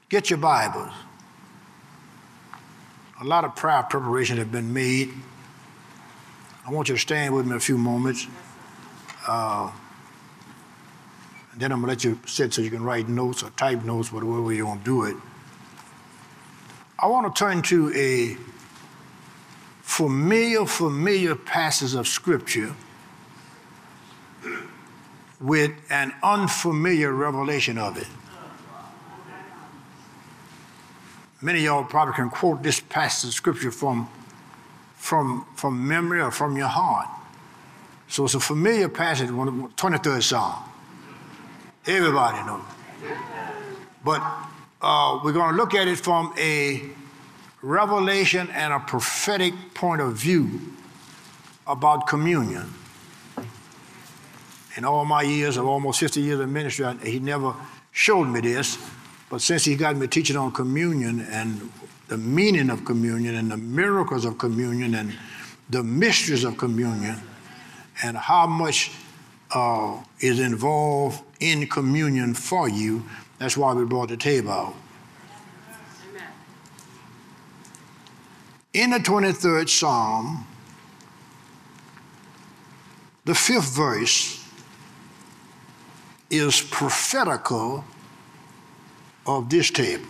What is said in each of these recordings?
Get your Bibles. A lot of prior preparation have been made. I want you to stand with me a few moments. And then I'm going to let you sit so you can write notes or type notes, whatever way you want to do it. I want to turn to a familiar passage of Scripture with an unfamiliar revelation of it. Many of y'all probably can quote this passage of Scripture from memory or from your heart. So it's a familiar passage, 23rd Psalm. Everybody knows. But we're going to look at it from a revelation and a prophetic point of view about communion. In all my years of almost 50 years of ministry, he never showed me this, but since he got me teaching on communion and the meaning of communion and the miracles of communion and the mysteries of communion and how much is involved in communion for you, that's why we brought the table out. Amen. In the 23rd Psalm, the 5th verse is prophetical of this table.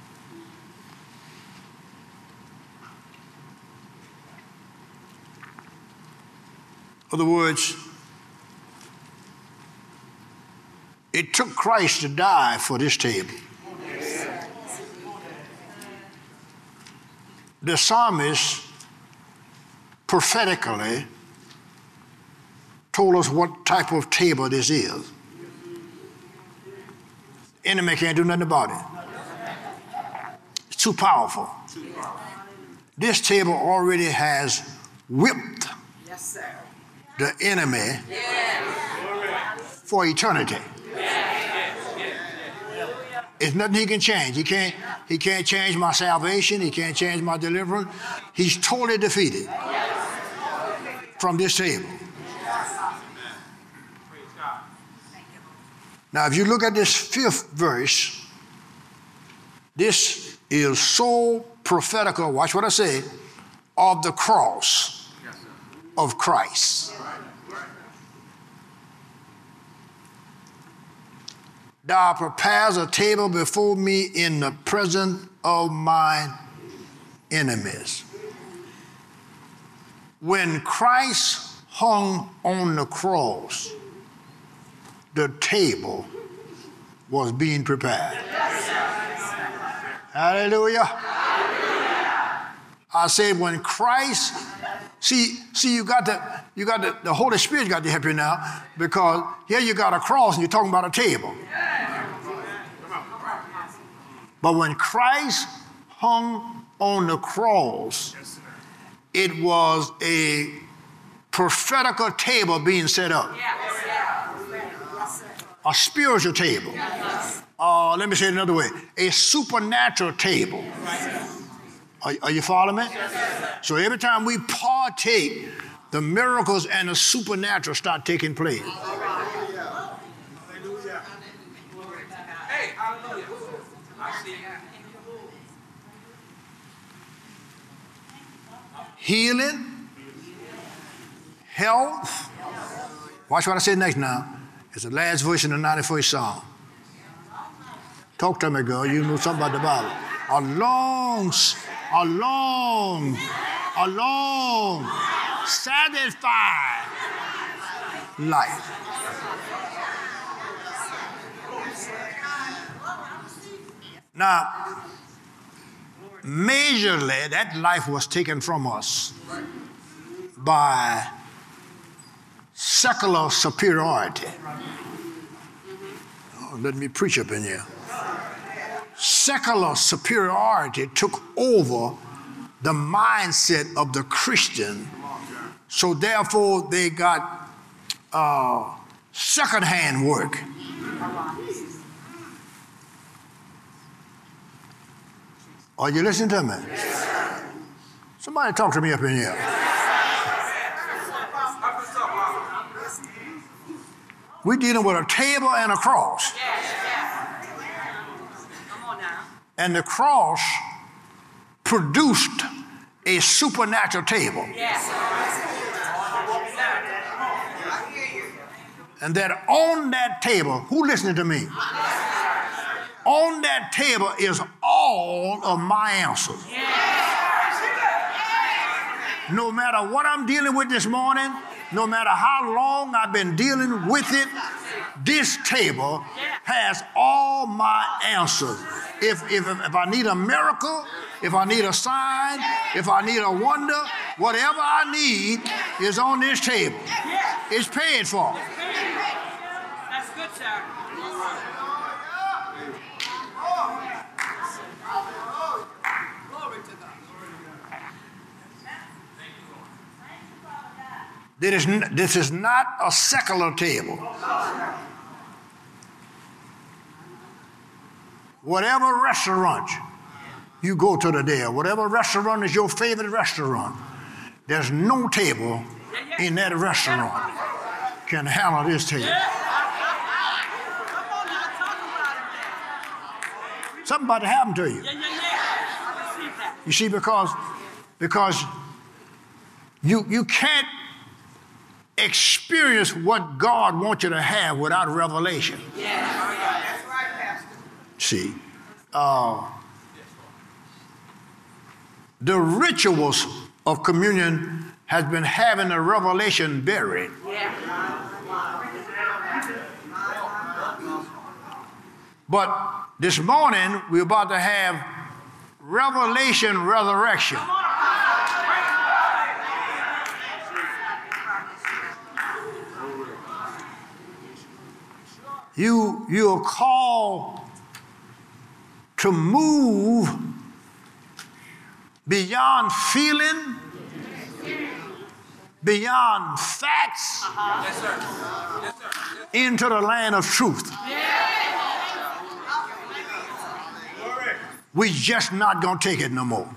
In other words, it took Christ to die for this table. The psalmist prophetically told us what type of table this is. Enemy can't do nothing about it. It's too powerful. This table already has whipped the enemy for eternity. It's nothing he can change. He can't change my salvation. He can't change my deliverance. He's totally defeated from this table. Now, if you look at this 5th verse, this is so prophetical, watch what I say, of the cross of Christ. Thou prepares a table before me in the presence of my enemies. When Christ hung on the cross, the table was being prepared. Hallelujah. I said when Christ, see, you got the Holy Spirit got to help you now, because here you got a cross and you're talking about a table. But when Christ hung on the cross, it was a prophetical table being set up. A spiritual table. Let me say it another way. A supernatural table. Are you following me? So every time we partake, the miracles and the supernatural start taking place. Healing, health. Watch what I say next now. It's the last verse in the 91st Psalm. Talk to me, girl. You know something about the Bible. A long, satisfied life. Now, majorly, that life was taken from us by secular superiority. Oh, let me preach up in here. Secular superiority took over the mindset of the Christian, so therefore they got second-hand work. Are you listening to me? Somebody talk to me up in here. We're dealing with a table and a cross. And the cross produced a supernatural table. Yes. And that on that table, who listening to me? On that table is all of my answers. No matter what I'm dealing with this morning, no matter how long I've been dealing with it, this table has all my answers. If I need a miracle, if I need a sign, if I need a wonder, whatever I need is on this table. It's paid for. That's good, sir. This is not a secular table. Whatever restaurant you go to today, whatever restaurant is your favorite restaurant, there's no table in that restaurant can handle this table. Something about to happen to you. You see, because you can't experience what God wants you to have without revelation. That's right, Pastor. See, the rituals of communion has been having a revelation buried. But this morning, we're about to have revelation resurrection. You are called to move beyond feeling, beyond facts, into the land of truth. We just not gonna take it no more.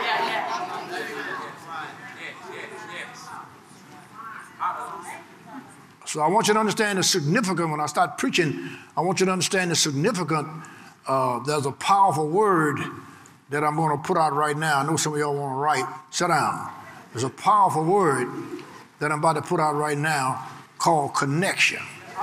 So I want you to understand the significance. When I start preaching, I want you to understand the significance. There's a powerful word that I'm going to put out right now. I know some of y'all want to write. Sit down. There's a powerful word that I'm about to put out right now called connection.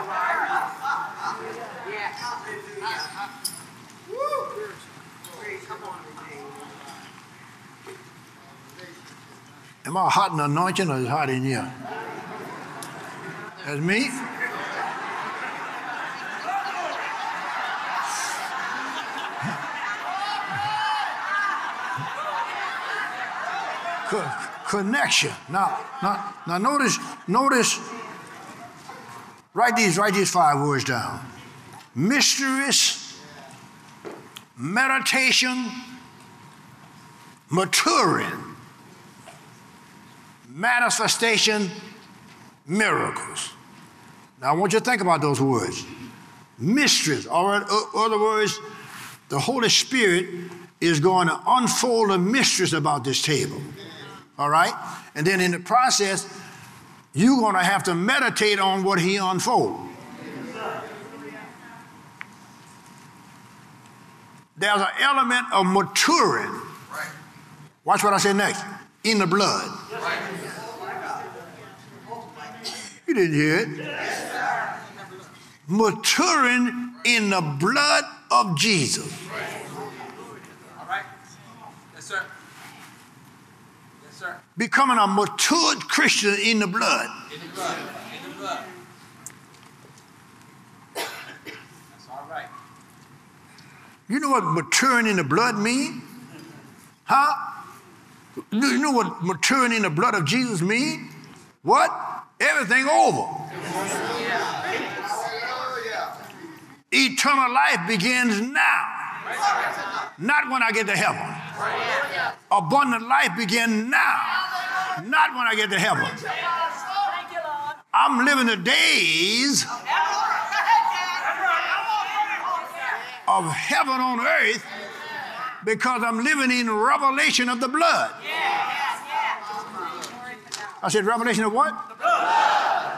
Am I hot in the anointing or is it hot in here? That's me? Connection. Now notice, write these 5 words down. Mysteries, meditation, maturing, manifestation, miracles. Now I want you to think about those words. Mysteries. All right. In other words, the Holy Spirit is going to unfold the mysteries about this table. All right? And then in the process, you're going to have to meditate on what he unfolds. There's an element of maturing. Watch what I say next. In the blood. You didn't hear it. Maturing in the blood of Jesus. All right. Yes, sir. Yes, sir. Becoming a matured Christian in the blood. In the blood. In the blood. That's all right. You know what maturing in the blood means? Huh? You know what maturing in the blood of Jesus means? What? Everything over. Eternal life begins now. Not when I get to heaven. Abundant life begins now. Not when I get to heaven. I'm living the days of heaven on earth because I'm living in revelation of the blood. I said revelation of what? The blood.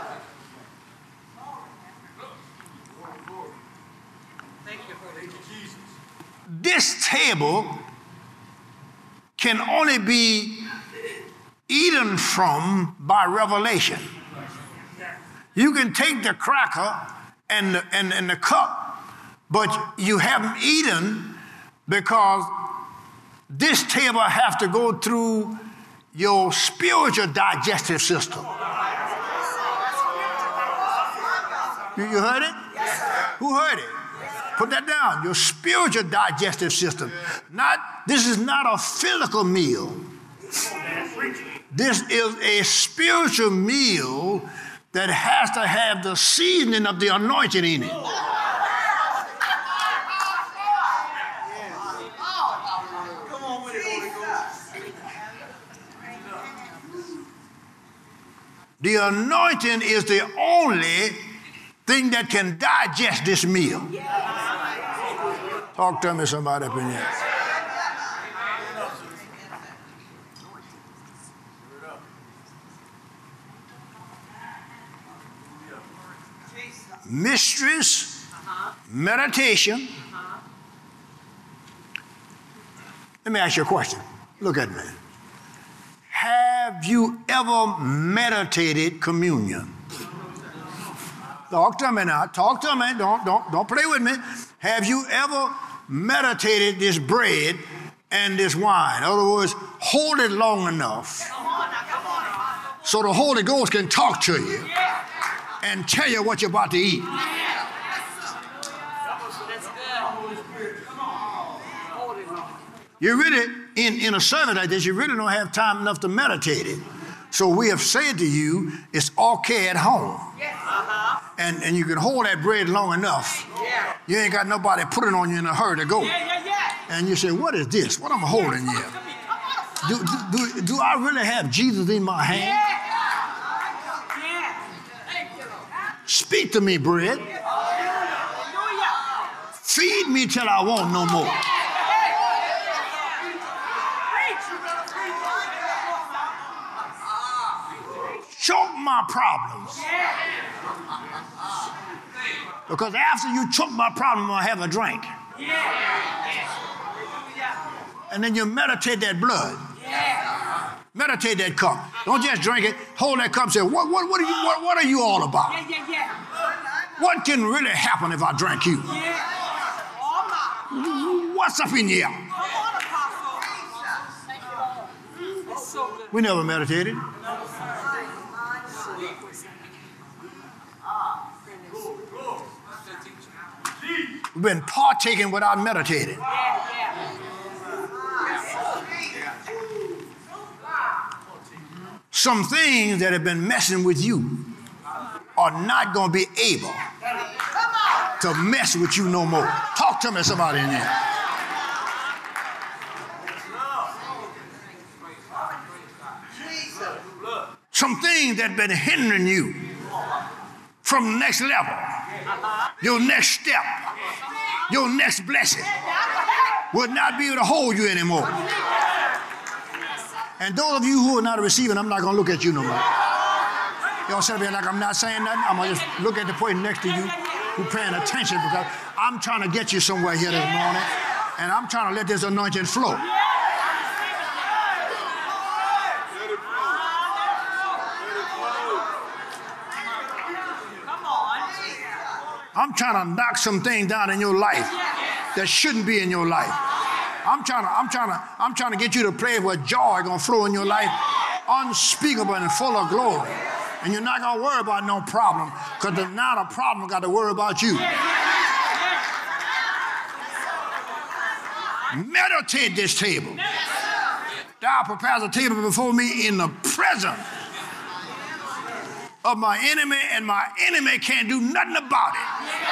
this table can only be eaten from by revelation. You can take the cracker and the cup, but you haven't eaten because this table has to go through your spiritual digestive system. You heard it? Who heard it? Put that down. Your spiritual digestive system. This is not a physical meal. This is a spiritual meal that has to have the seasoning of the anointing in it. The anointing is the only thing that can digest this meal. Talk to me, somebody up in here. Mysteries, meditation. Let me ask you a question. Look at me. Have you ever meditated communion? Talk to me now. Talk to me. Don't play with me. Have you ever meditated this bread and this wine? In other words, hold it long enough so the Holy Ghost can talk to you and tell you what you're about to eat. You really, in a service like this, you really don't have time enough to meditate it. So we have said to you, it's okay at home. And you can hold that bread long enough. You ain't got nobody put it on you in a hurry to go. And you say, what is this? What am I holding here? Do I really have Jesus in my hand? Speak to me, bread. Feed me till I want no more. Choke my problems. Because after you choke my problem, I'll have a drink. And then you meditate that blood. Meditate that cup. Don't just drink it. Hold that cup and say, what are you all about? What can really happen if I drink you? What's up in here? We never meditated. We've been partaking without meditating. Some things that have been messing with you are not going to be able to mess with you no more. Talk to me, somebody in there. Some things that have been hindering you from the next level, your next step, your next blessing, will not be able to hold you anymore. And those of you who are not receiving, I'm not going to look at you no more. Y'all sit there like I'm not saying nothing. I'm going to just look at the person next to you who's paying attention, because I'm trying to get you somewhere here this morning, and I'm trying to let this anointing flow. I'm trying to knock some things down in your life that shouldn't be in your life. I'm trying to get you to a place where joy is going to flow in your life, unspeakable and full of glory. And you're not going to worry about no problem, because there's not a problem got to worry about you. Meditate this table. Thou prepares a table before me in the presence of my enemy, and my enemy can't do nothing about it.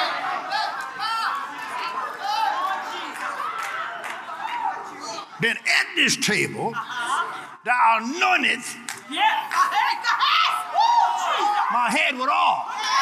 Then at this table, thou anointest my head with oil.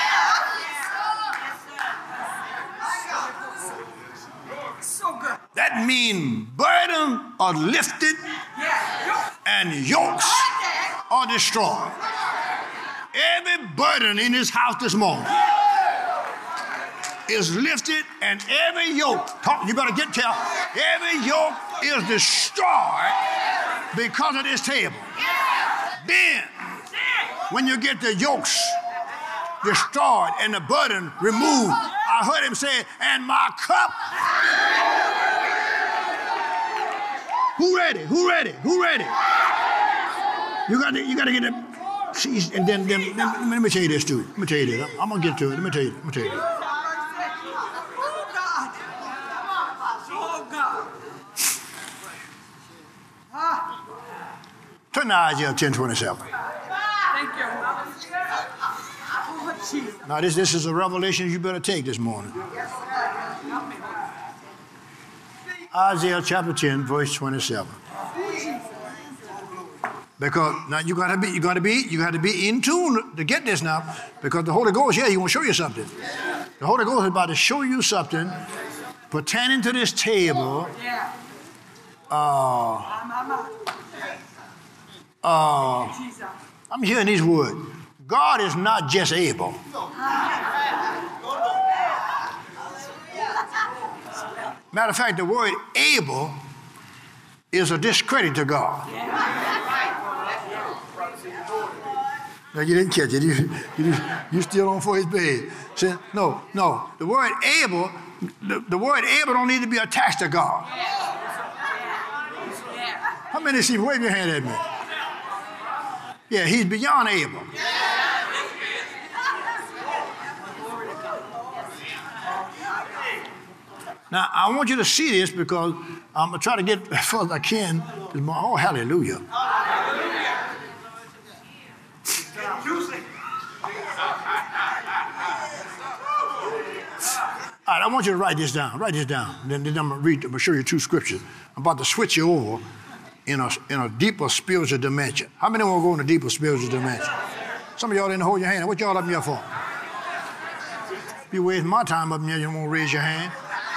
So good. That means burdens are lifted and yokes are destroyed. Every burden in this house this morning is lifted and every yoke, you better get to every yoke is destroyed because of this table. Then, when you get the yokes destroyed and the burden removed, I heard him say, and my cup. Who ready? Who ready? Who ready? You got to get it. And then let me tell you this too. Let me tell you this. I'm gonna get to it. Let me tell you. Oh, God. Turn to Isaiah 10:27. Thank you. Oh, Jesus. Now this is a revelation you better take this morning. Isaiah chapter 10, verse 27. Because now you gotta be in tune to get this now, because the Holy Ghost, he wants to show you something. The Holy Ghost is about to show you something pertaining to this table. I'm hearing these words. God is not just able. Matter of fact, the word able is a discredit to God. Now, you didn't catch it. You still on for his bed. Say, no. The word able, the word able don't need to be attached to God. How many see? Wave your hand at me. Yeah, he's beyond able. Now, I want you to see this because I'm going to try to get as far as I can. Oh, hallelujah. All right, I want you to write this down. Write this down. Then I'm going to show you two scriptures. I'm about to switch you over in a deeper spiritual dimension. How many want to go in a deeper spiritual dimension? Some of y'all didn't hold your hand. What y'all up here for? If you wasting my time up here, you don't want to raise your hand.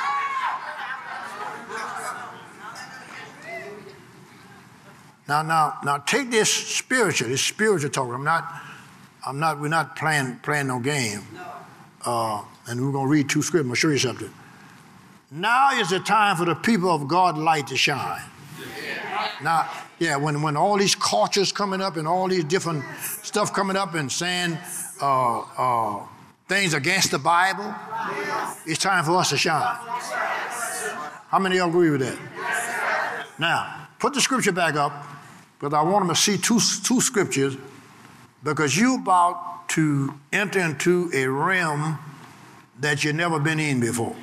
Now take this spiritual talk. We're not playing no game. And we're going to read two scriptures. I'm going to show you something. Now is the time for the people of God light to shine. Now, yeah, when all these cultures coming up and all these different stuff coming up and saying things against the Bible, it's time for us to shine. How many of y'all agree with that? Now, put the scripture back up, because I want them to see two scriptures, because you're about to enter into a realm that you've never been in before.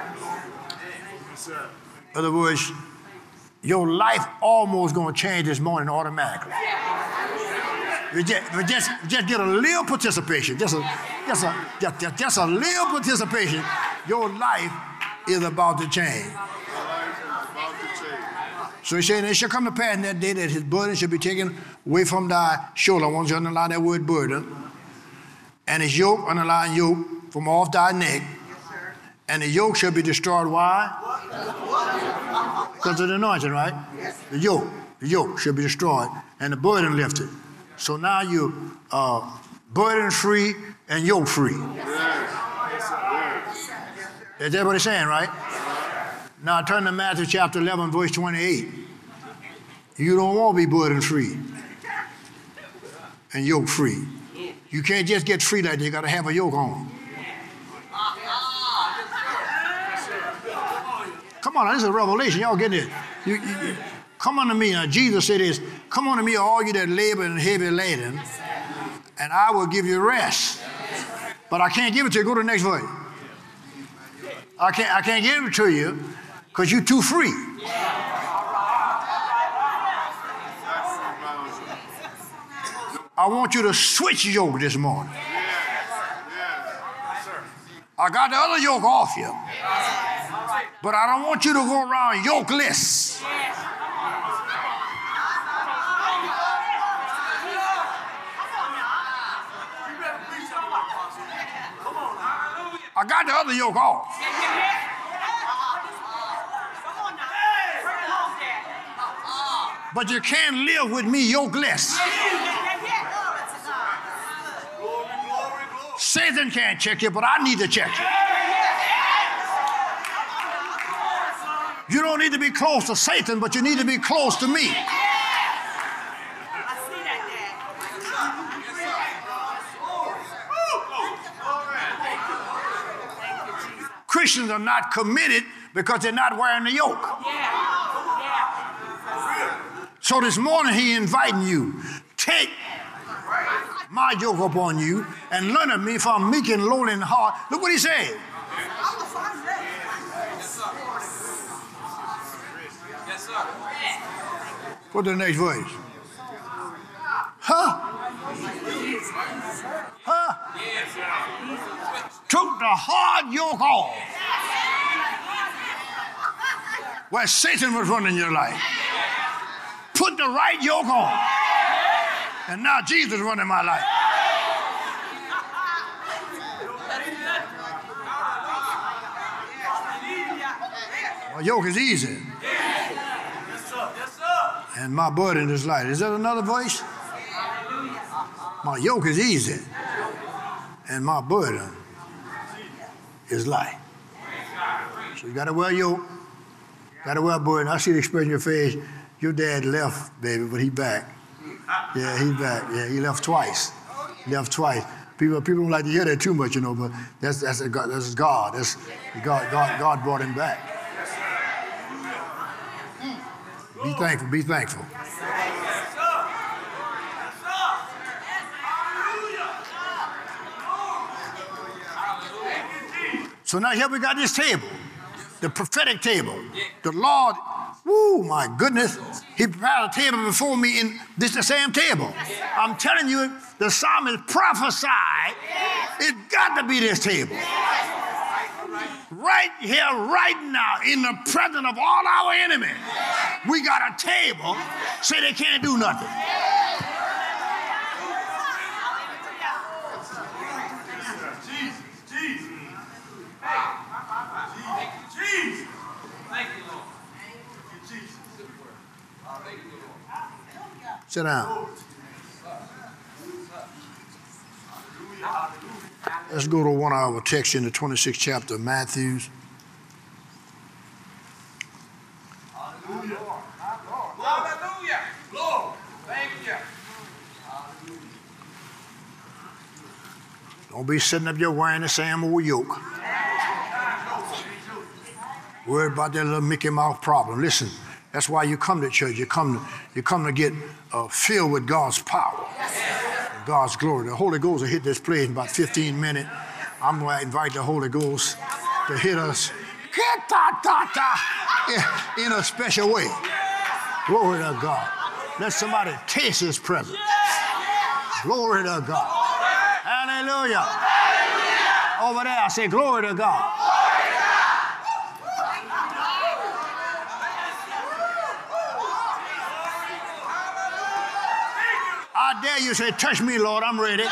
In other words, your life almost going to change this morning automatically. We just get a little participation, just a little participation. Your life is about to change. So he's saying, it shall come to pass in that day that his burden shall be taken away from thy shoulder. I want you to underline that word burden. And his yoke, underline yoke, from off thy neck. And the yoke shall be destroyed. Why? Because of the anointing, right? The yoke shall be destroyed and the burden lifted. So now you're burden free and yoke free. Is that what he's saying, right? Now turn to Matthew chapter 11, verse 28. You don't want to be burden free and yoke free. You can't just get free like that. You got to have a yoke on. Come on, this is a revelation. Y'all getting it? Come unto me. Now, Jesus said this, come unto me, all you that labor and heavy laden, and I will give you rest. But I can't give it to you. Go to the next verse. I can't give it to you because you're too free. I want you to switch yoke this morning. I got the other yoke off you. But I don't want you to go around yokeless. I got the other yoke off. But you can't live with me yokeless. Satan can't check you, but I need to check you. You don't need to be close to Satan, but you need to be close to me. I see that, Dad. Christians are not committed because they're not wearing the yoke. So this morning he inviting you, take my yoke upon you and learn of me, for I'm meek and lowly in heart. Look what he said. Yes, sir. What's the next verse? Huh? Took the hard yoke off where Satan was running your life. Put the right yoke on. And now Jesus running my life. My yoke is easy. And my burden is light. Is that another voice? My yoke is easy. And my burden is light. So you got to wear a yoke. Got to wear a burden. I see the expression in your face. Your dad left, baby, but he back. Yeah, he back. Yeah, he left twice. Left twice. People don't like to hear that too much, you know, but that's God. That's God. That's God brought him back. Be thankful. Be thankful. So now here we got this table, the prophetic table. The Lord, woo, my goodness, he prepared a table before me in this the same table. I'm telling you, the psalmist prophesied, it's got to be this table. Right here, right now, in the presence of all our enemies, we got a table, say they can't do nothing. Sit down. Let's go to one of our texts in the 26th chapter of Matthew. Hallelujah. Hallelujah. Lord, thank you. Don't be sitting up here wearing the same old yoke. Worried about that little Mickey Mouse problem. Listen, that's why you come to church. You come to get filled with God's power, God's glory. The Holy Ghost will hit this place in about 15 minutes. I'm going to invite the Holy Ghost to hit us in a special way. Glory to God. Let somebody taste his presence. Glory to God. Hallelujah. Over there, I say glory to God. I dare you say, touch me, Lord, I'm ready.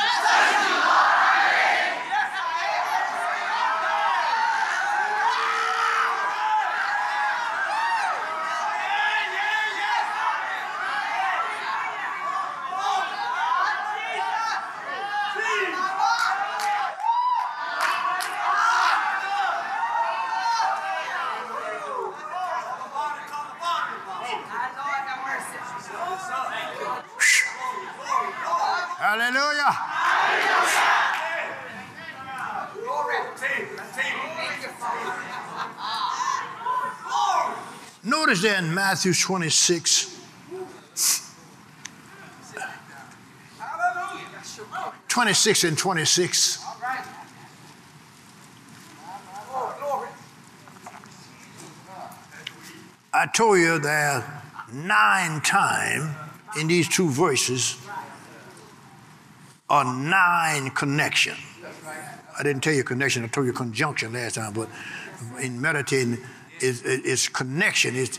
Hallelujah. Notice that in Matthew 26, 26 and 26. I told you there are 9 times in these 2 verses are 9 connection. I didn't tell you connection, I told you conjunction last time, but in meditating, is connection. Is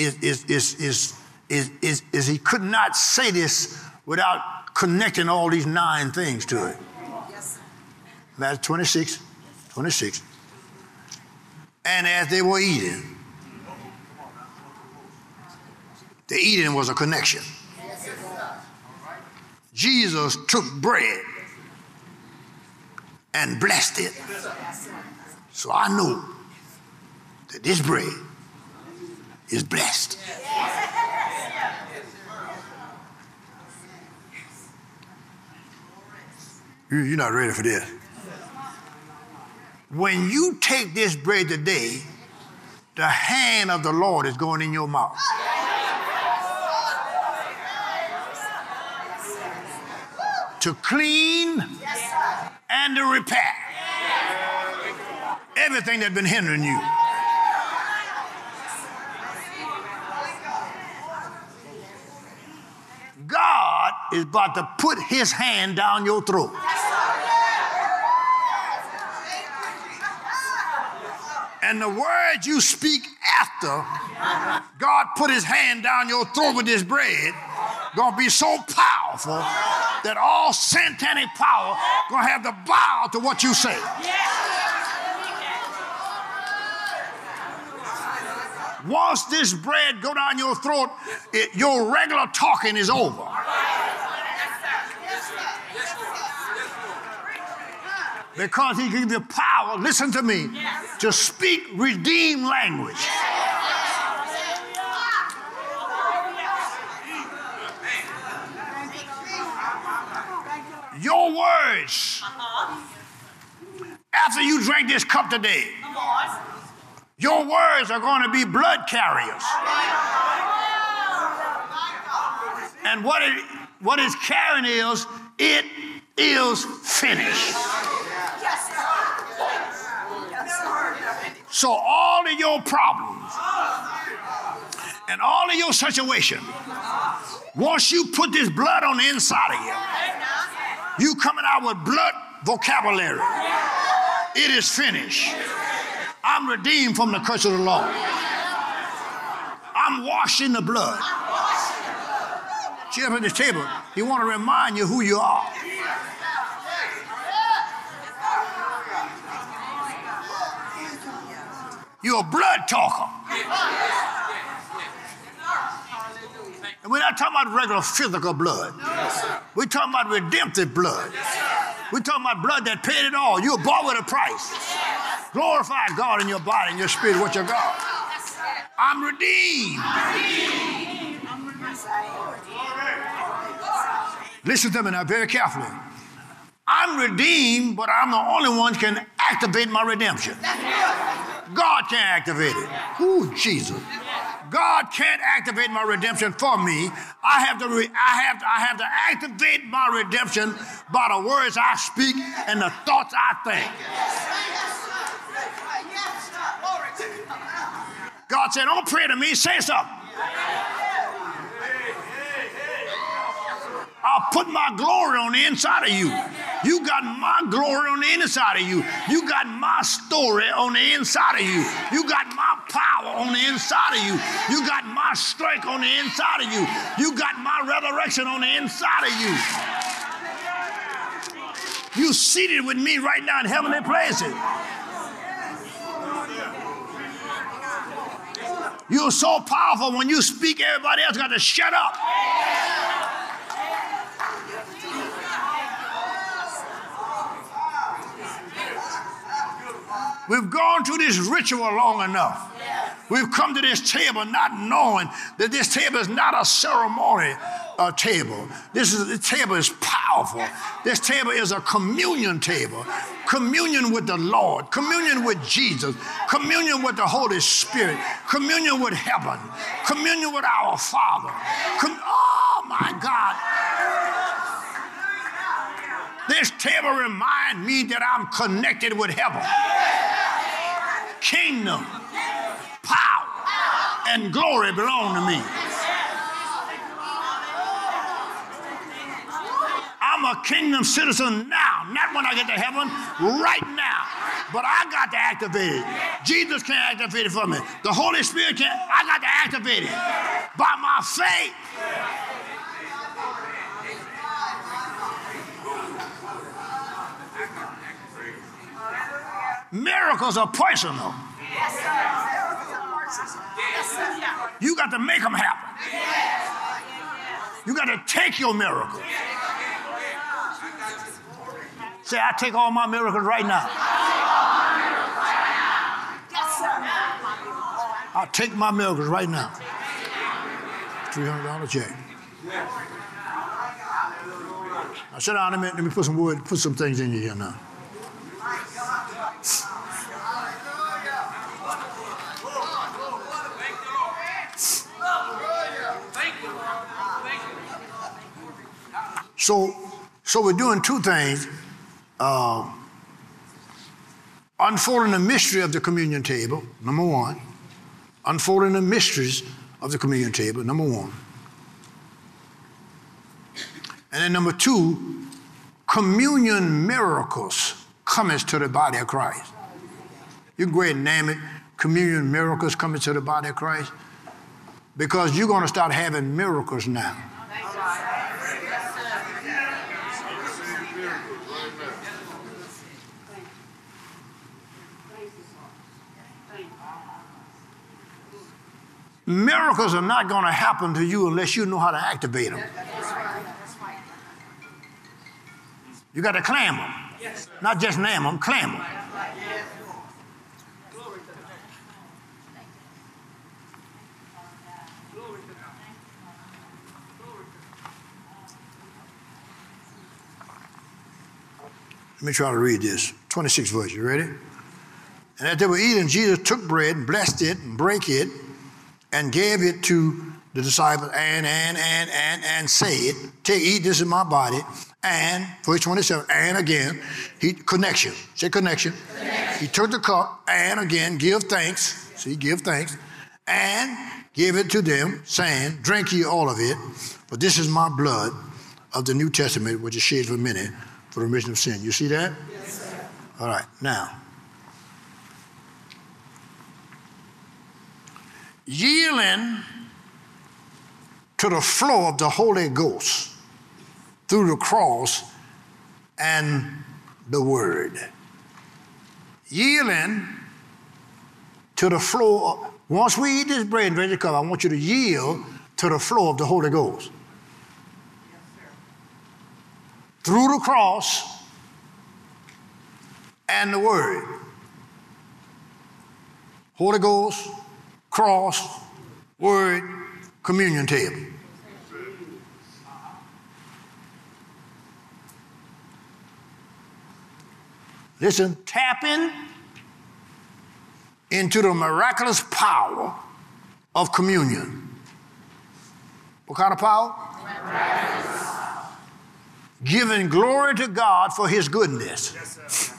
he could not say this without connecting all these 9 things to it. Yes. Matthew 26. And as they were eating, the eating was a connection. Jesus took bread and blessed it. So I know that this bread is blessed. You're not ready for this. When you take this bread today, the hand of the Lord is going in your mouth. To clean and to repair everything that's been hindering you. God is about to put his hand down your throat. And the words you speak after God put his hand down your throat with this bread gonna be so powerful that all satanic power gonna have to bow to what you say. Once this bread go down your throat, your regular talking is over. Because he gives you power, listen to me, to speak redeemed language. Your words, after you drink this cup today, your words are going to be blood carriers. And what it's carrying is, it is finished. So all of your problems and all of your situation, once you put this blood on the inside of you, you coming out with blood vocabulary. It is finished. I'm redeemed from the curse of the law. I'm washed in the blood. See up at this table, he want to remind you who you are. You're a blood talker. And we're not talking about regular physical blood. We're talking about redemptive blood. We're talking about blood that paid it all. You were bought with a price. Glorify God in your body and your spirit with your God. I'm redeemed. Listen to me now very carefully. I'm redeemed, but I'm the only one who can activate my redemption. God can't activate it. Ooh, Jesus. God can't activate my redemption for me. I have to activate my redemption by the words I speak and the thoughts I think. God said, don't pray to me, say something. I'll put my glory on the inside of you. You got my glory on the inside of you. You got my story on the inside of you. You got my power on the inside of you. You got my strength on the inside of you. You got my resurrection on the inside of you. You seated with me right now in heavenly places. You're so powerful when you speak, everybody else got to shut up. We've gone through this ritual long enough. We've come to this table not knowing that this table is not a ceremony table. This table is powerful. This table is a communion table. Communion with the Lord. Communion with Jesus. Communion with the Holy Spirit. Communion with heaven. Communion with our Father. Oh, my God. This table reminds me that I'm connected with heaven. Kingdom, power, and glory belong to me. I'm a kingdom citizen now, not when I get to heaven, right now. But I got to activate it. Jesus can't activate it for me. The Holy Spirit can't. I got to activate it by my faith. Miracles are personal. You got to make them happen. You got to take your miracle. Say, I take all my miracles right now. I'll take my miracles right now. $300 check. Now sit down a minute. Let me put some things in you here now. So we're doing two things. Unfolding the mystery of the communion table, number one. Unfolding the mysteries of the communion table, number one. And then number two, communion miracles coming to the body of Christ. You can go ahead and name it, communion miracles coming to the body of Christ, because you're going to start having miracles now. Miracles are not going to happen to you unless you know how to activate them. You got to claim them. Not just name them, claim them. Let me try to read this. 26th verse, you ready? And as they were eating, Jesus took bread and blessed it and brake it and gave it to the disciples and said, take, eat, this is my body. And, verse 27, and again, connection. Say connection. He took the cup and again, give thanks. See, give thanks. And gave it to them, saying, drink ye all of it, for this is my blood of the New Testament, which is shed for many for the remission of sin. You see that? Yes, sir. All right, now. Yielding to the flow of the Holy Ghost through the cross and the word. Yielding to the flow. Once we eat this bread and drink the cup, I want you to yield to the flow of the Holy Ghost. Yes, sir. Through the cross and the word. Holy Ghost, cross, word, communion table. Listen, tapping into the miraculous power of communion. What kind of power? Miraculous. Giving glory to God for his goodness. Yes, sir.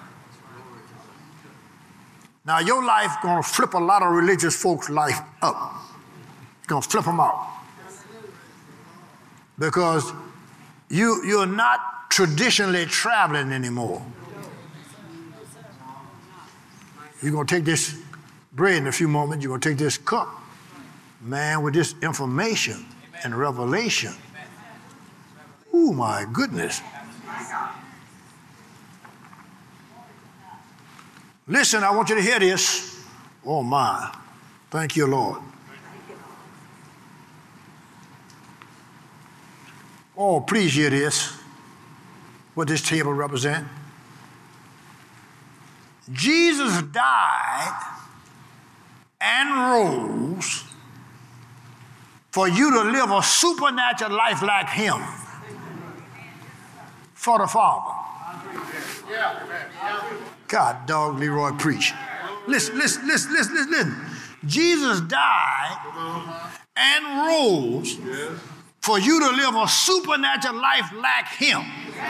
Now, your life going to flip a lot of religious folks' life up. It's going to flip them out. Because you're not traditionally traveling anymore. You're going to take this bread in a few moments. You're going to take this cup. Man, with this information and revelation. Oh, my goodness. Listen, I want you to hear this. Oh, my. Thank you, Lord. Oh, please hear this. What this table represents. Jesus died and rose for you to live a supernatural life like him for the Father. God, dog, Leroy, preach. Listen. Jesus died and rose for you to live a supernatural life like him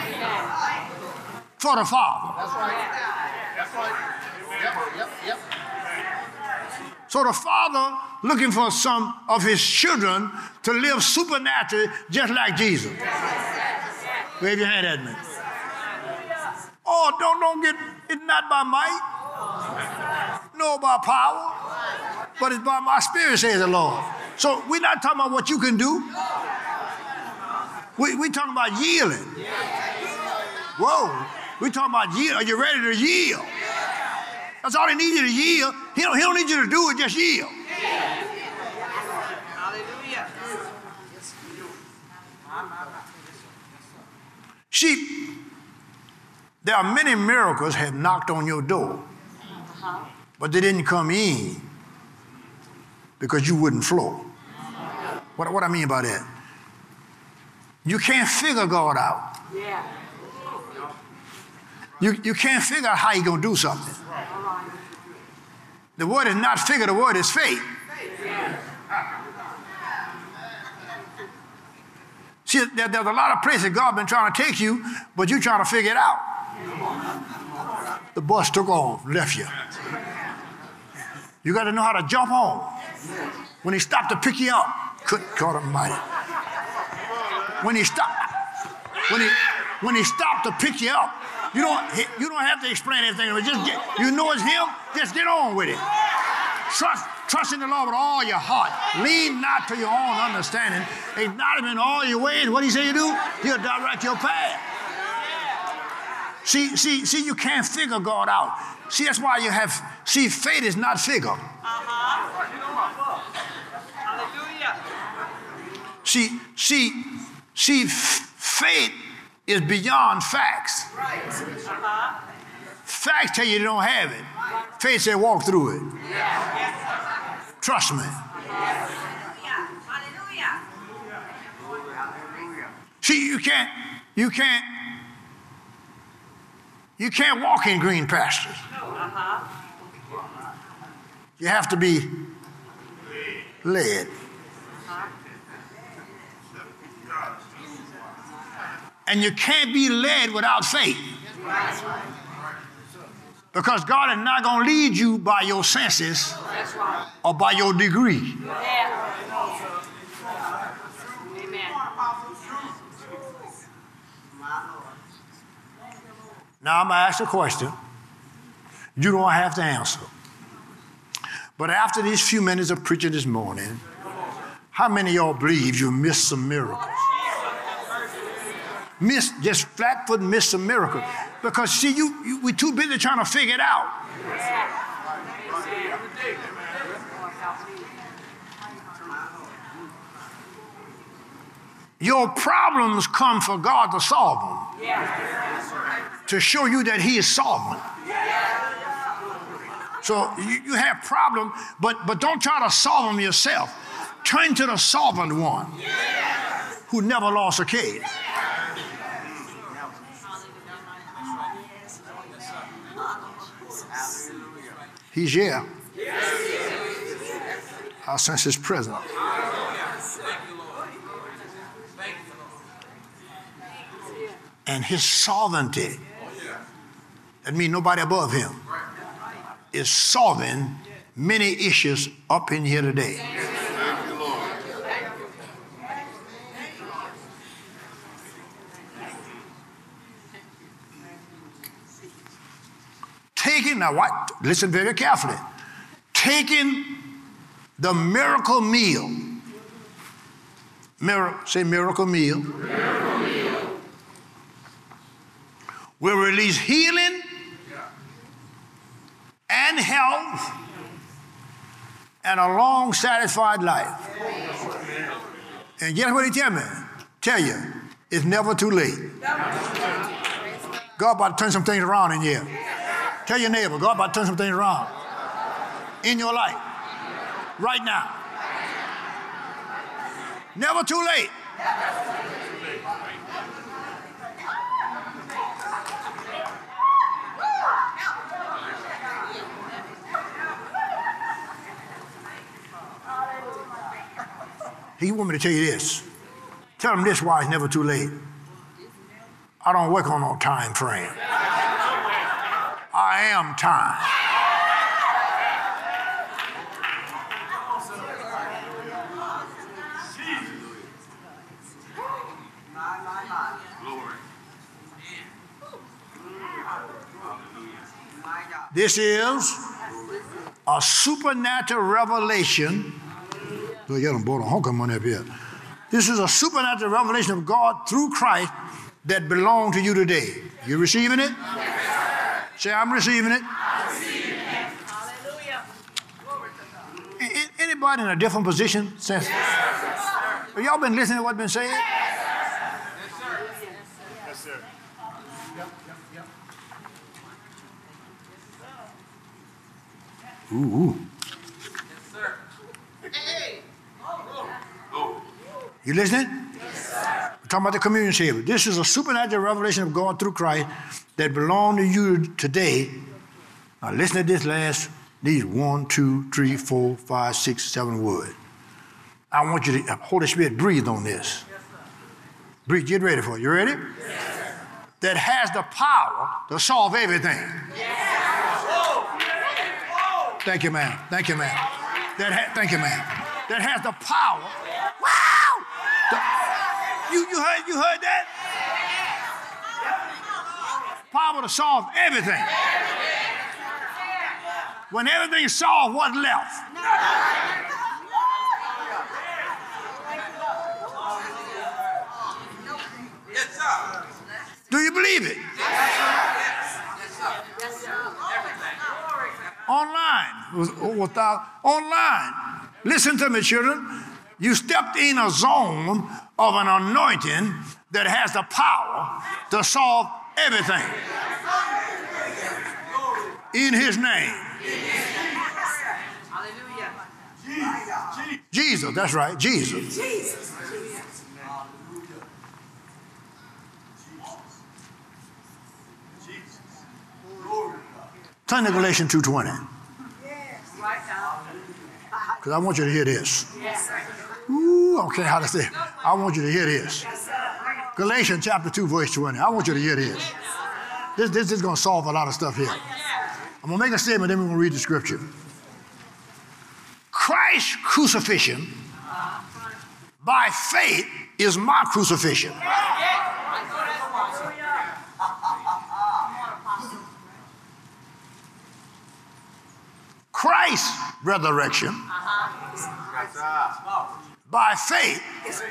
for the Father. That's right. That's right. Yep. So the Father looking for some of his children to live supernaturally just like Jesus. Wave your hand at me. Oh, don't get, it's not by might, nor by power, but it's by my spirit, says the Lord. So we're not talking about what you can do. We're talking about yielding. Whoa. We're talking about yield. Are you ready to yield? That's all he needs you to yield. He don't need you to do it, just yield. Hallelujah. See, there are many miracles have knocked on your door, but they didn't come in because you wouldn't flow. What I mean by that? You can't figure God out. Yeah. You can't figure out how He's going to do something. The word is not figure, the word is faith. See, there's a lot of places God been trying to take you, but you're trying to figure it out. The bus took off, left you. You got to know how to jump on. When He stopped to pick you up, good God Almighty. When He stopped to pick you up, you don't have to explain anything. You know it's Him. Just get on with it. Trust in the Lord with all your heart. Lean not to your own understanding. Acknowledge Him in all your ways. What He say you do? He'll direct your path. See, you can't figure God out. See, that's why you have. See, faith is not figure. Hallelujah. See, faith is beyond facts. Right. Facts tell you don't have it. Faith said walk through it. Trust me. Hallelujah. See, you can't walk in green pastures. You have to be led. And you can't be led without faith. Because God is not going to lead you by your senses or by your degree. Now I'm going to ask a question. You don't have to answer. But after these few minutes of preaching this morning, how many of y'all believe you missed some miracles? Just flat-foot missed some miracles. Because see, we're too busy trying to figure it out. Your problems come for God to solve them. To show you that He is sovereign. So you have problems, but don't try to solve them yourself. Turn to the sovereign one who never lost a case. He's here. I sense His presence. And His sovereignty, that means nobody above Him, is solving many issues up in here today. Now what? Listen very carefully. Taking the miracle meal. Say miracle meal. Miracle meal. Will release healing and health and a long satisfied life. And guess what He tell you, it's never too late. God about to turn some things around in here. Tell your neighbor, God about to turn some things around in your life right now. Never too late. He want me to tell you this. Tell him this why it's never too late. I don't work on no time frame. I am time. This is a supernatural revelation. Well, you done brought a honkum on up here. This is a supernatural revelation of God through Christ that belongs to you today. You receiving it? Say, I'm receiving it. I'm receiving it. Hallelujah. Anybody in a different position since? Yes, sir. Y'all been listening to what's been said? Yes, sir. Yes, sir. Ooh. Yes, sir. You listening? We're talking about the communion table. This is a supernatural revelation of God through Christ that belongs to you today. Now listen to these 1, 2, 3, 4, 5, 6, 7 words. I want you to, Holy Spirit, breathe on this. Breathe, get ready for it. You ready? Yes. That has the power to solve everything. Yes. Thank you, ma'am. Thank you, ma'am. Thank you, ma'am. That has the power. Wow! You heard that? Power to solve everything. When everything is solved, what's left? Yes, sir. Do you believe it? Yes, sir. Yes, sir. Everything. Online. Listen to me, children. You stepped in a zone of an anointing that has the power to solve everything. In his name. Hallelujah. Jesus, that's right, Jesus. Jesus. Turn to Galatians 2:20. Yes. Right now. Because I want you to hear this. Yes, sir. Ooh, I don't care how to say it. I want you to hear this. Yes, sir. Galatians chapter 2, verse 20. I want you to hear this. This is going to solve a lot of stuff here. I'm going to make a statement, then we're going to read the scripture. Christ's crucifixion by faith is my crucifixion. Christ's resurrection by faith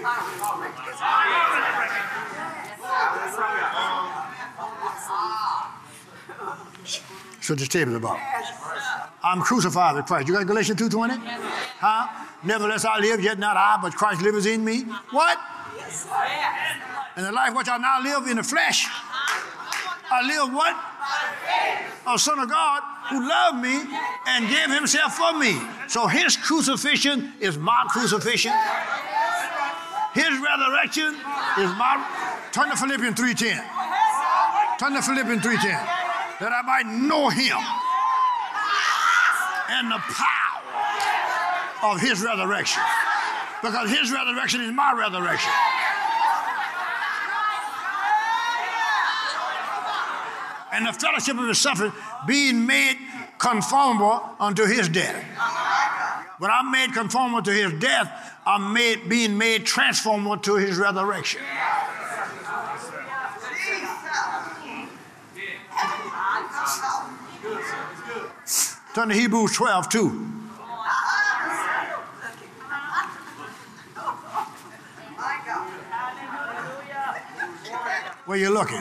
so this table is about. I'm crucified with Christ. You got Galatians 2:20? Huh? Nevertheless I live, yet not I, but Christ lives in me. What? And the life which I now live in the flesh, I live what? A son of God who loved me and gave himself for me. So his crucifixion is my crucifixion. His resurrection is my... Turn to Philippians 3:10. Turn to Philippians 3:10. That I might know him and the power of his resurrection. Because his resurrection is my resurrection. And the fellowship of his suffering, being made conformable unto his death. When I'm made conformable to his death, I'm being made transformable to his resurrection. Turn to Hebrews 12:2. Where you looking?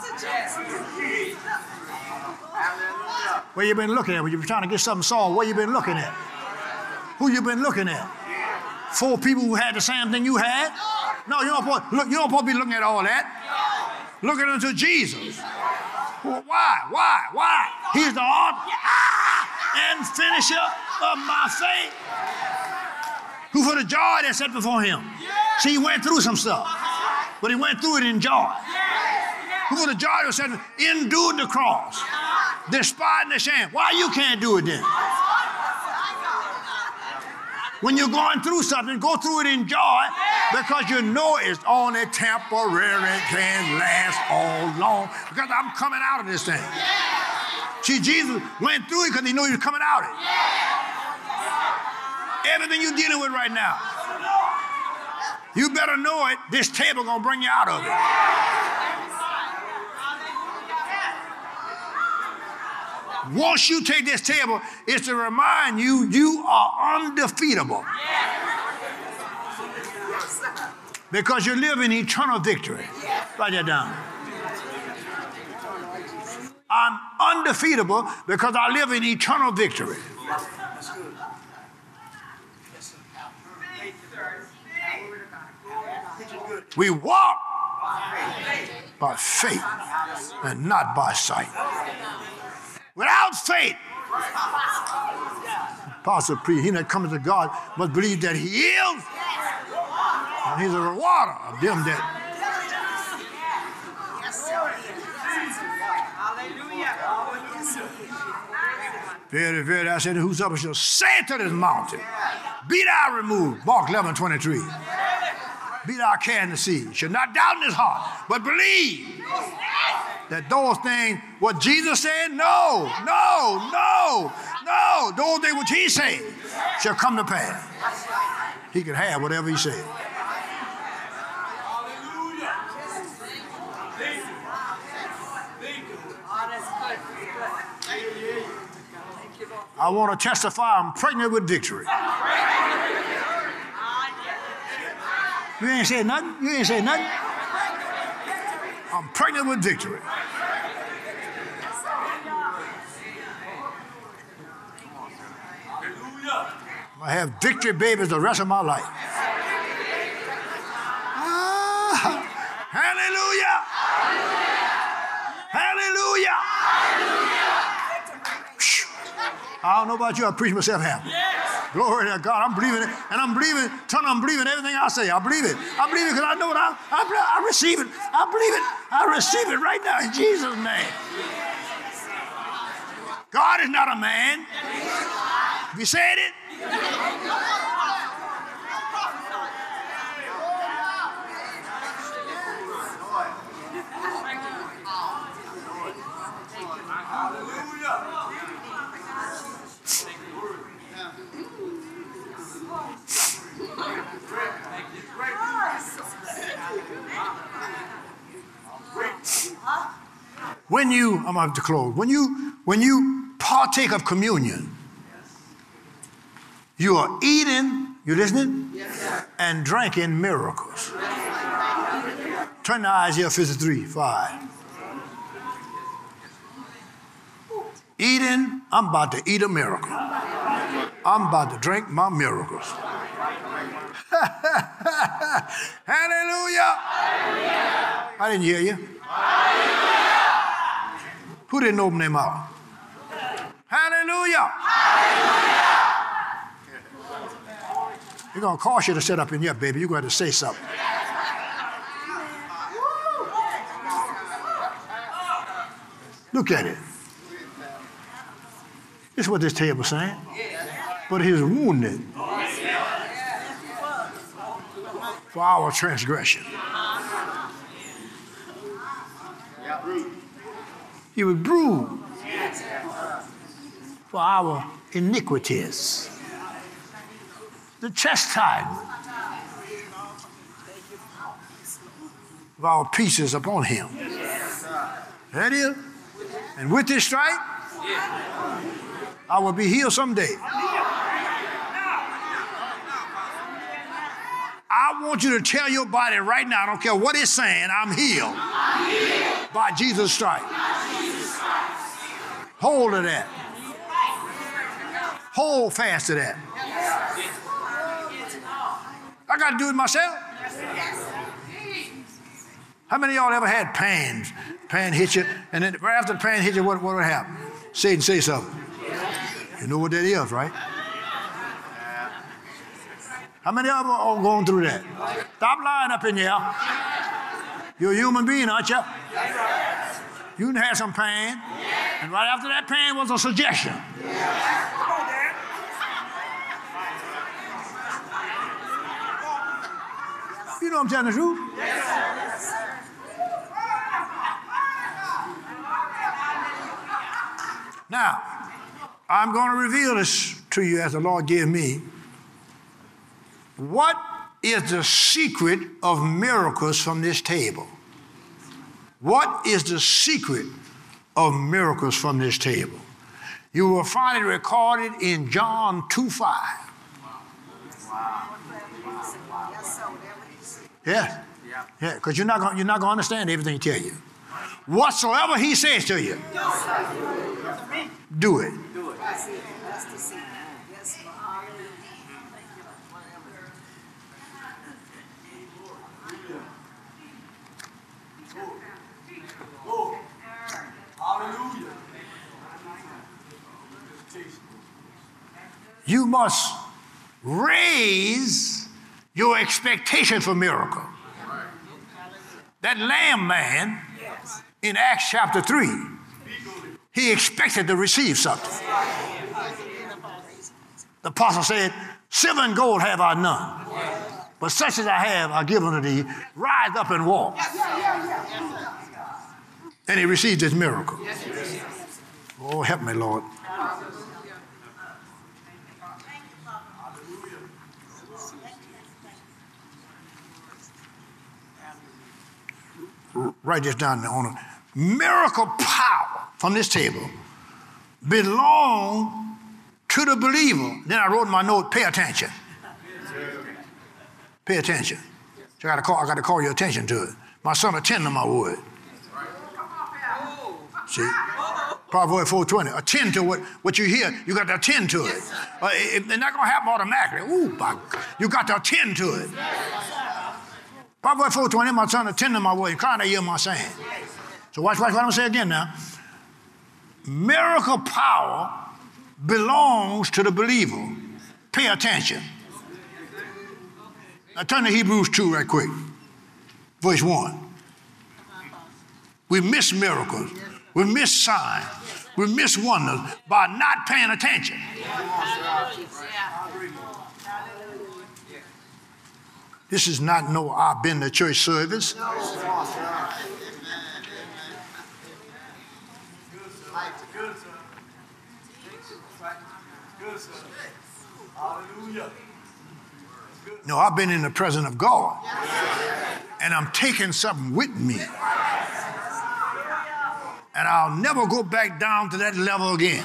Where you been looking at? When you been trying to get something solved, where you been looking at? Who you been looking at? 4 people who had the same thing you had? No, you don't supposed to be looking at all that. Looking unto Jesus. Well, why? He's the author and finisher of my faith. Who for the joy that set before him. See, he went through some stuff, but he went through it in joy. Who for the joy that set endured the cross, despising the shame. Why you can't do it then? When you're going through something, go through it in joy because you know it's only temporary, can't last all long. Because I'm coming out of this thing. See, Jesus went through it because he knew he was coming out of it. Everything you're dealing with right now, you better know it. This table gonna bring you out of it. Once you take this table, it's to remind you, you are undefeatable. Because you live in eternal victory. Write that down. I'm undefeatable because I live in eternal victory. We walk by faith and not by sight. Without faith, apostle, priest, he that cometh to God must believe that he is, and he's a rewarder of them that. Very, very, I said, whosoever shall say to this mountain, be thou removed, Mark 11:23. Be thou cast in the sea, shall not doubt in his heart, but believe that those things, what Jesus said, no, those things which he said shall come to pass. He can have whatever he said. I want to testify I'm pregnant with victory. You ain't said nothing? You ain't said nothing? I'm pregnant with victory. I have victory babies the rest of my life. Hallelujah! Hallelujah! I don't know about you, I preach myself happy. Glory to God. I'm believing it, and I'm believing, I'm believing everything I say. I believe it. I believe it because I know what I receive it. I believe it. I receive it right now in Jesus' name. God is not a man. Have you said it? When you, I'm about to close, when you partake of communion, you are eating, you listening? Yes, and drinking miracles. Turn to Isaiah 53:5. Eating, I'm about to eat a miracle. I'm about to drink my miracles. Hallelujah. I didn't hear you. Who didn't open their mouth? Hallelujah. They're going to cause you to sit up in here, baby. You're going to have to say something. Look at it. This is what this table is saying. But he was wounded for our transgression. He was bruised for our iniquities. The chastisement of our peace is upon him. That is. And with this stripe, I will be healed someday. I want you to tell your body right now, I don't care what it's saying, I'm healed by Jesus' stripe. Hold to that. Hold fast to that. I got to do it myself. How many of y'all ever had pains? Pain hit you, and then right after the pain hit you, what would happen? Satan say something. You know what that is, right? How many of you are going through that? Stop lying up in here. You're a human being, aren't you? You had some pain, and right after that pain was a suggestion. You know I'm telling the truth? Now, I'm going to reveal this to you as the Lord gave me. What is the secret of miracles from this table? What is the secret of miracles from this table? You will find it recorded in John 2:5. Wow. Yeah, because you're not going to understand everything he tells you. Whatsoever he says to you, do it. You must raise your expectation for miracle. That lame man in Acts chapter 3, he expected to receive something. The apostle said, silver and gold have I none, but such as I have I give unto thee. Rise up and walk. And he received his miracle. Oh, help me, Lord. Write this down on it. Miracle power from this table belong to the believer. Then I wrote in my note, pay attention. Pay attention. So I got to call your attention to it. My son, attend to my word. See? Proverbs 4:20. Attend to what you hear. You got to attend to it. It's not going to happen automatically. Ooh, by God. You got to attend to it. Proverbs 4:20, my son, attend to my word. Incline to hear my saying. So watch what I'm going to say again now. Miracle power belongs to the believer. Pay attention. Now turn to Hebrews 2 right quick. Verse 1. We miss miracles. We miss signs. We miss wonders by not paying attention. This is not no I've been to church service. No, I've been in the presence of God. And I'm taking something with me. And I'll never go back down to that level again.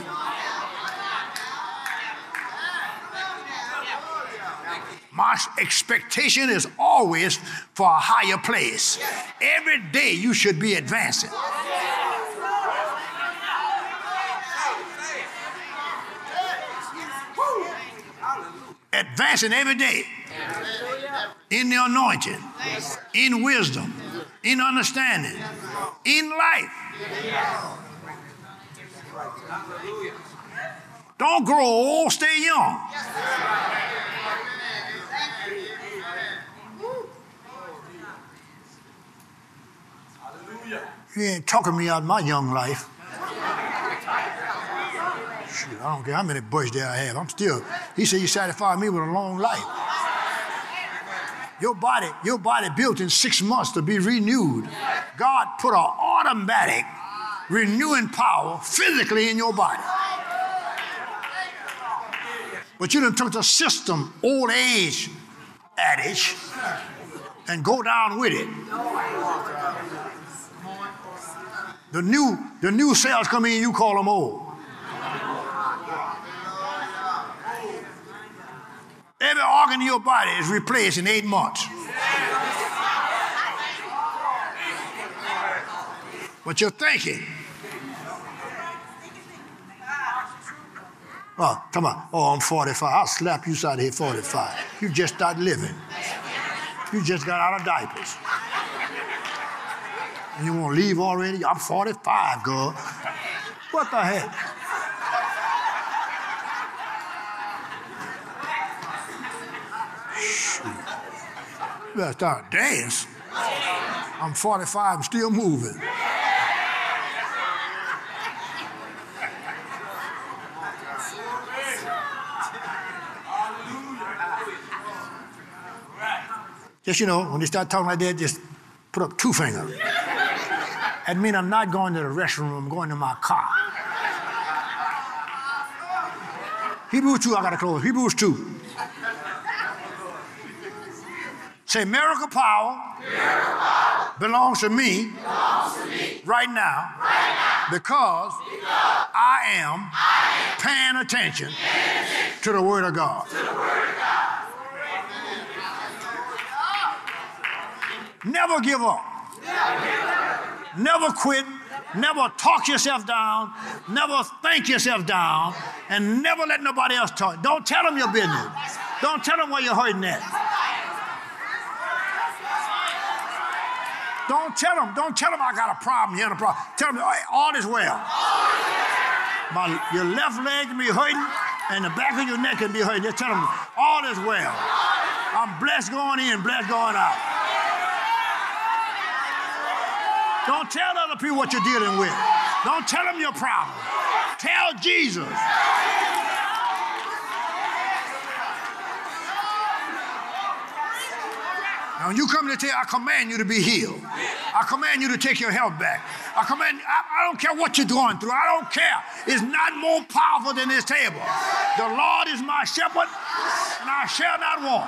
My expectation is always for a higher place. Every day you should be advancing. Advancing every day. In the anointing, in wisdom, in understanding, in life. Don't grow old, stay young. You ain't talking me out of my young life. Shoot, I don't care how many birthdays I have. I'm still, he said, you satisfy me with a long life. Your body built in 6 months to be renewed. God put an automatic renewing power physically in your body. But you done took the system, old age adage, and go down with it. The new cells come in, you call them old. Every organ in your body is replaced in 8 months. But you're thinking. Oh, come on. Oh, I'm 45. I'll slap you side of here 45. You just started living. You just got out of diapers. And you want to leave already? I'm 45, girl. What the heck? You better start dance. I'm 45 and still moving. Just, when they start talking like that, just put up 2 fingers. That means I'm not going to the restroom, I'm going to my car. Hebrews 2, I got to close. Hebrews 2. Say, miracle power, belongs to me, right now, because I am paying attention to the Word of God. Never give up. Never quit. Never talk yourself down. Never think yourself down. And never let nobody else talk. Don't tell them your business. Don't tell them where you're hurting at. Don't tell them I got a problem here and a problem. Tell them all is well. Your left leg may be hurting and the back of your neck can be hurt. Just tell them, all is well. I'm blessed going in, blessed going out. Don't tell other people what you're dealing with. Don't tell them your problem. Tell Jesus. Now, when you come to tell, I command you to be healed. I command you to take your health back. I don't care what you're going through. I don't care. It's not more powerful than this table. The Lord is my shepherd, and I shall not want.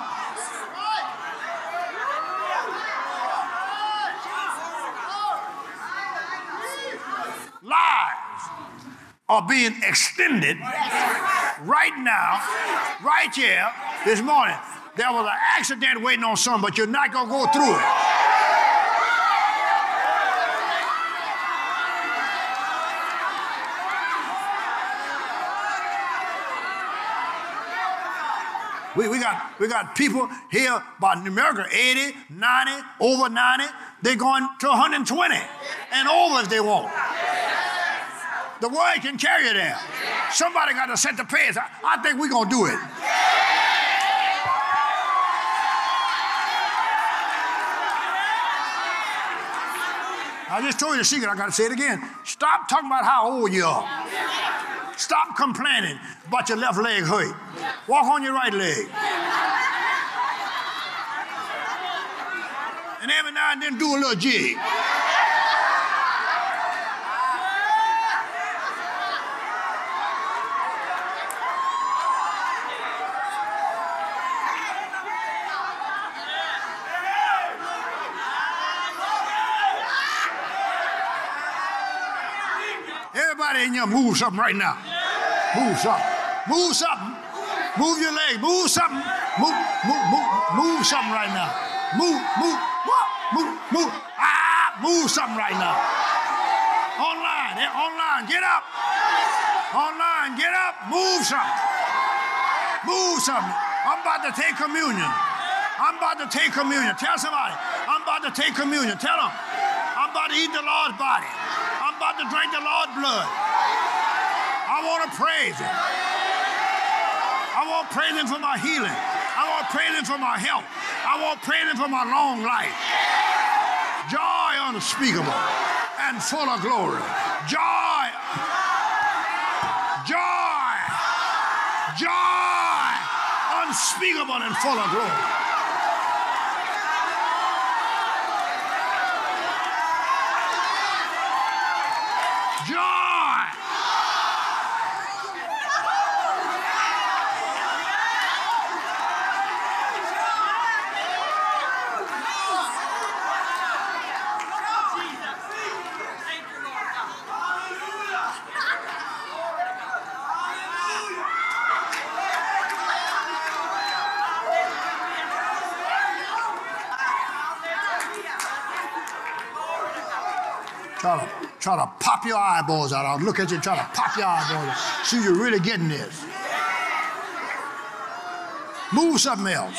Lives are being extended right now, right here, this morning. There was an accident waiting on some, but you're not going to go through it. We got people here by America, 80, 90, over 90. They're going to 120 and over if they want. The word can carry you there. Somebody got to set the pace. I think we're going to do it. I just told you the secret. I got to say it again. Stop talking about how old you are. Stop complaining about your left leg hurt. Walk on your right leg. And every now and then do a little jig. Everybody in here move something right now. Move something. Move something. Move your leg. Move something. Move something right now. Move. Move something right now. Online, get up. Online, get up. Move something. Move something. I'm about to take communion. Tell somebody, I'm about to take communion. Tell them, I'm about to eat the Lord's body. I'm about to drink the Lord's blood. I want to praise Him. I want to praise Him for my healing. I want to praise Him for my health. I want to praise Him for my long life. Joy unspeakable and full of glory. Joy. Unspeakable and full of glory. Try to pop your eyeballs out. I'll look at you and try to pop your eyeballs out. See you're really getting this. Move something else.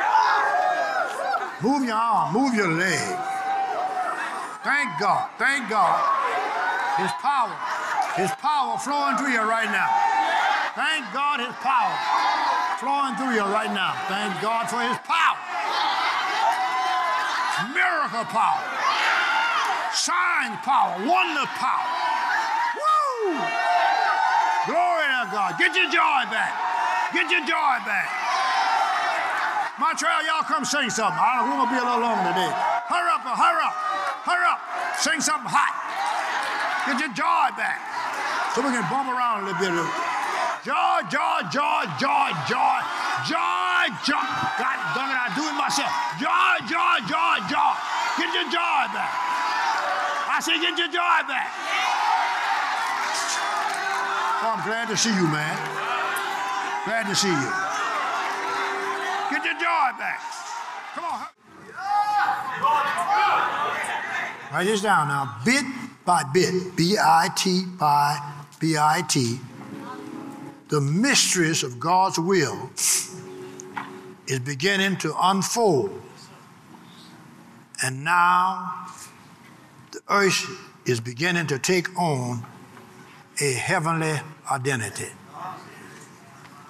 Move your arm. Move your leg. Thank God. Thank God. His power flowing through you right now. Thank God His power flowing through you right now. Thank God for His power. Miracle power. Sign power, wonder power. Woo! Glory to God. Get your joy back. Get your joy back. Montreal, y'all come sing something. We're going to be a little long today. Hurry up, hurry up, hurry up. Sing something hot. Get your joy back. So we can bump around a little bit. Joy, joy, joy, joy, joy, joy, joy. God done it, I do it myself. Joy, joy, joy, joy. Get your joy back. I say, get your joy back. Oh, I'm glad to see you, man. Glad to see you. Get your joy back. Come on. Write this down now. Bit by bit, B-I-T by B-I-T, the mysteries of God's will is beginning to unfold. And now the earth is beginning to take on a heavenly identity.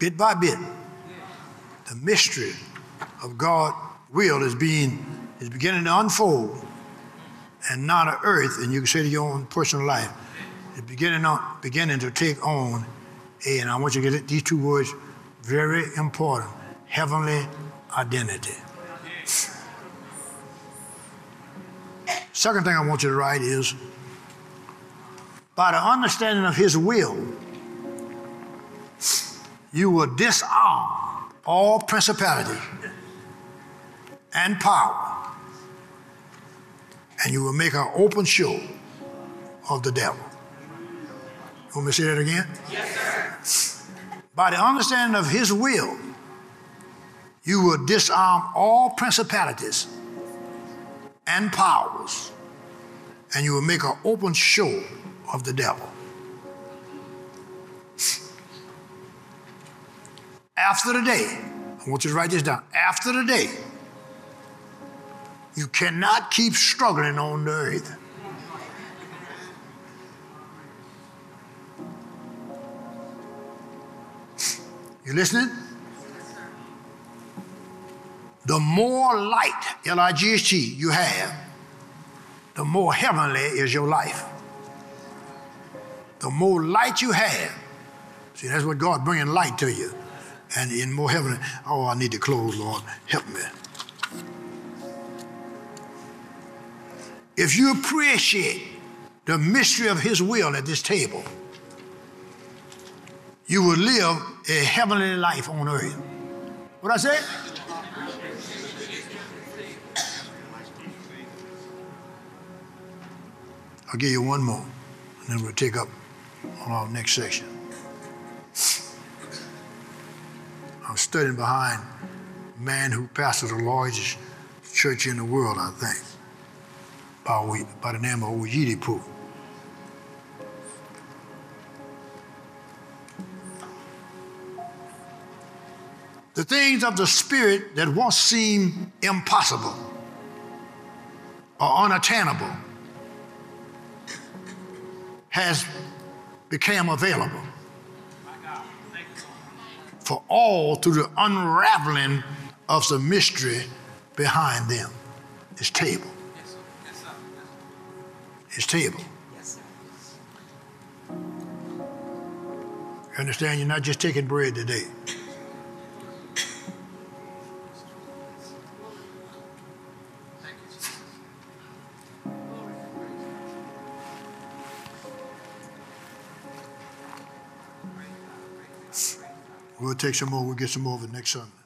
bit by bit, the mystery of God's will is beginning to unfold, and not on earth, and you can say to your own personal life, it's beginning to take on and I want you to get these two words, very important, heavenly identity. Second thing I want you to write is, by the understanding of his will, you will disarm all principality and power, and you will make an open show of the devil. You want me to say that again? Yes, sir. By the understanding of his will, you will disarm all principalities and powers, and you will make an open show of the devil. After the day, I want you to write this down. After the day, you cannot keep struggling on the earth. You listening? The more light, L-I-G-H-T, you have, the more heavenly is your life. The more light you have, see, that's what God's bringing light to you. And in more heavenly, oh, I need to close, Lord, help me. If you appreciate the mystery of his will at this table, you will live a heavenly life on earth. What I say? I'll give you one more, and then we'll take up on our next section. I'm studying behind a man who pastored the largest church in the world, I think, by the name of Oyedepo. The things of the Spirit that once seemed impossible or unattainable has become available for all through the unraveling of the mystery behind them. His table. His table. You understand? You're not just taking bread today. We'll take some more. We'll get some more of it next Sunday.